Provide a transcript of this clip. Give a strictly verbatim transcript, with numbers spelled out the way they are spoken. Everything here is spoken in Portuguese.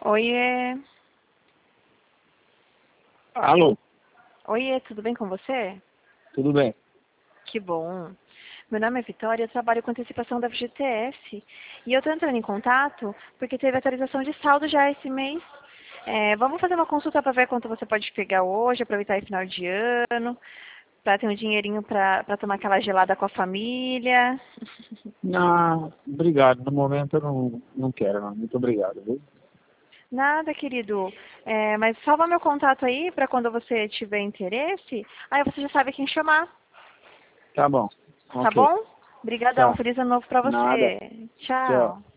Oiê. Alô, Oiê, tudo bem com você? tudo bem? Que bom. Meu nome é Vitória, eu trabalho com antecipação da F G T S. E eu estou entrando em contato porque teve atualização de saldo já esse mês. É, vamos fazer uma consulta para ver quanto você pode pegar hoje, aproveitar esse final de ano, para ter um dinheirinho para tomar aquela gelada com a família. Não, obrigado. No momento eu não, não quero, não. Muito obrigado, viu? Nada, querido. É, mas salva meu contato aí para quando você tiver interesse. Aí você já sabe quem chamar. Tá bom. Tá Ok. bom? Obrigadão. Tá. Feliz ano novo para Nada. você. Tchau. Tchau.